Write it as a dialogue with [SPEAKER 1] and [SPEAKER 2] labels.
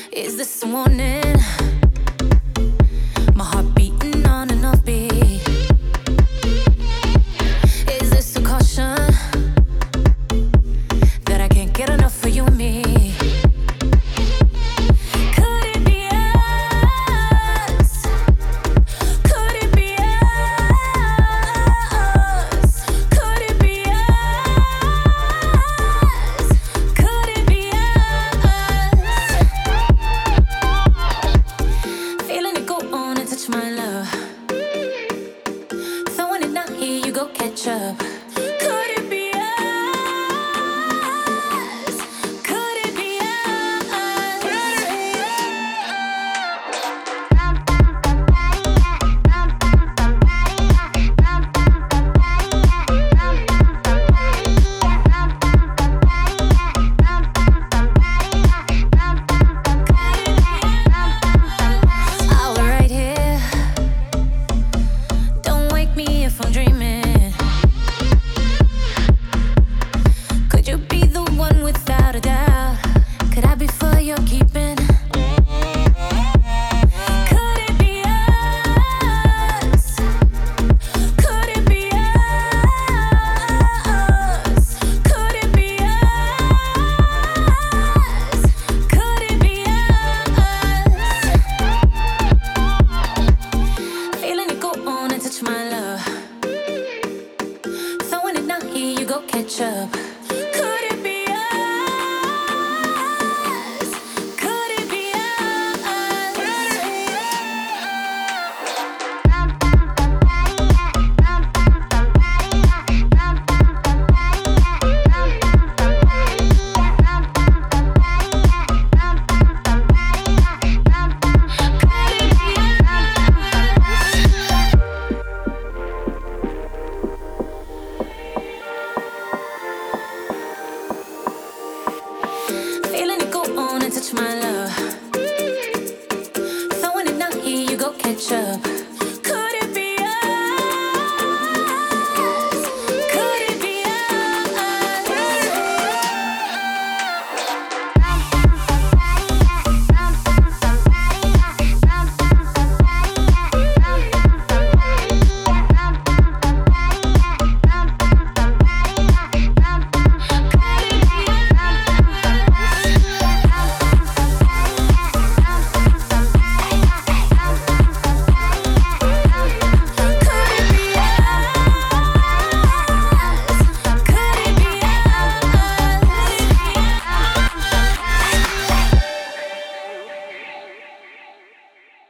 [SPEAKER 1] Is this a warning? My heart beating on and off beat. Is this a caution that I can't get enough of you and me? Could it be us? Could it be us? Could it be us? Could it be us? Feeling it go on and touch my love. Throwing it down, here you go, catch up. Could it be us? Could it be us? I'll be right here. Don't wake me if I'm dreaming. Could you be the one without a doubt? Could I be for your keeping? Could it be us? Could it be us? Could it be us? Could it be us? Feeling it go on and touch my love. Throwing it down, here you go, catch up.